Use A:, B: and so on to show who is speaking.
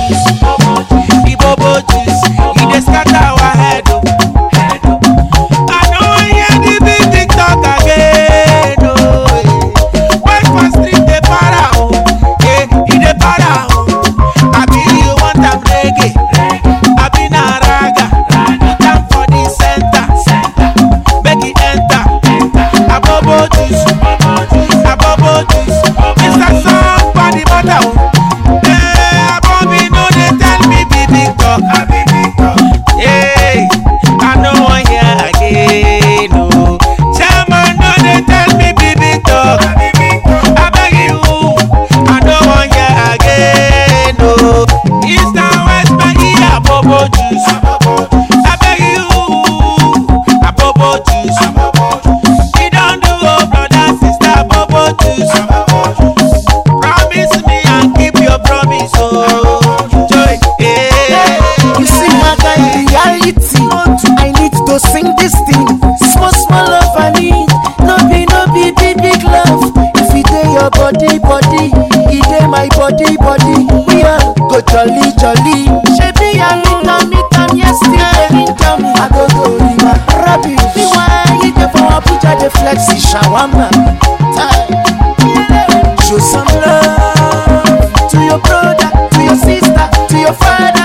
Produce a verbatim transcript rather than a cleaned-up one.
A: juice, the bobo juice, he dey scatter our head. Oh. I know I hear the big big talk again. Oh, wait for street dey para oh, eh, he dey para oh. I be you want am reggae, I be na raga, time for the center, make it enter. A bobo juice, a bobo juice, Mister Song for the matter oh. Eh, a Bobby no dey tell me big big talk, I be big talk. Hey, I know I hear again oh. Chairman no dey tell me big big talk, I beg you, I know I hear again oh. East and West my ear bobo juice, I beg you, a bobo juice. You don't do oh brother sister bobo juice. Promise me and keep your promise oh. Joy, eh.
B: You see my guy, reality. I need to sing this thing. Small, small love I need. No be, no be big, big love. If it dey your body, body, it dey my body, body. We all go jolly, jolly. Shebi I meet am, meet am yesterday. Meet am, I go to River Rabi. Me why you dey for Abuja, dey flex the shawarma. Time. Show some love to your brother, to your sister, to your father.